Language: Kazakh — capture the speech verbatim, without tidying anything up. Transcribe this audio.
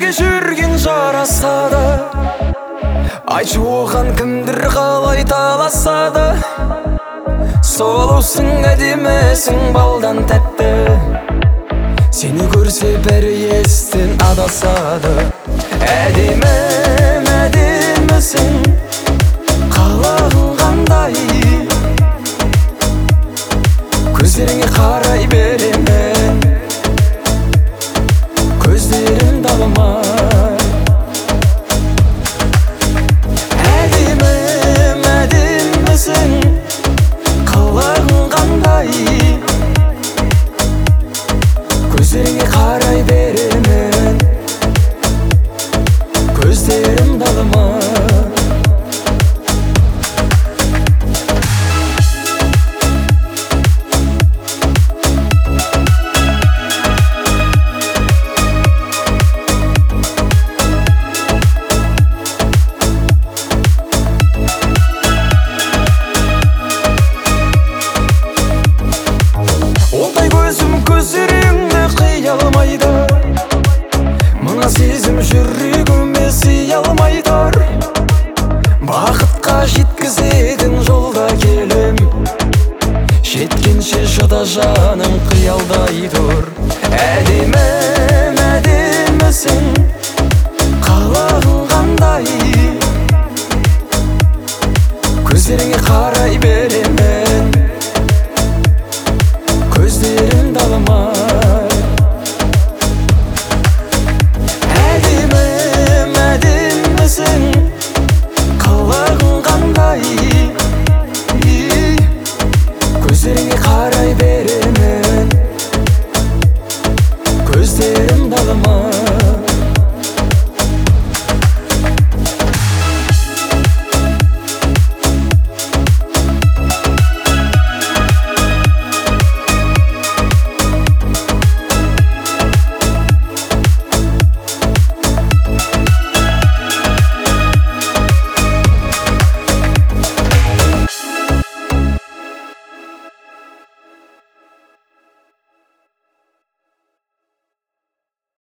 бірге жүрген жарасады. Айтшы оған кімдір қалай таласады. Сұлусың, әдемісің, балдан тәтті. Сені көрсе бәрі естен адасады. Әдемім, әдемісің, қалағың қандай. Көздеріңе қарай беремін, көздерім далымай. Әдемім, әдемісің, қалағың қандай. Көздеріңе қарай беремін, көздерім далымай. Ондай көзім көздеріңді қия алмайды. Мына сезім жүрегіме сыя алмайды. Бақытқа жеткізетін жолда келем, жеткенше шыда жаным қиялдай тұр. Әдемім, әдемісің, қалағың қандай. Көздеріңе қарай беремін,